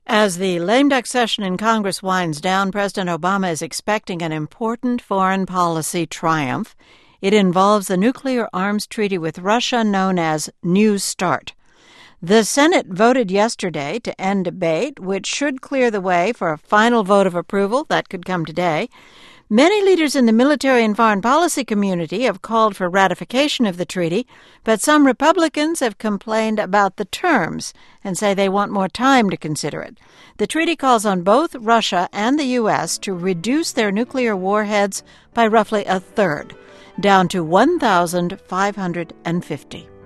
As the lame duck session in Congress winds down, President Obama is expecting an important foreign policy triumph. It involves the nuclear arms treaty with Russia known as New START. The Senate voted yesterday to end debate, which should clear the way for a final vote of approval that could come today. Many leaders in the military and foreign policy community have called for ratification of the treaty, but some Republicans have complained about the terms and say they want more time to consider it. The treaty calls on both Russia and the U.S. to reduce their nuclear warheads by roughly a third, down to 1,550.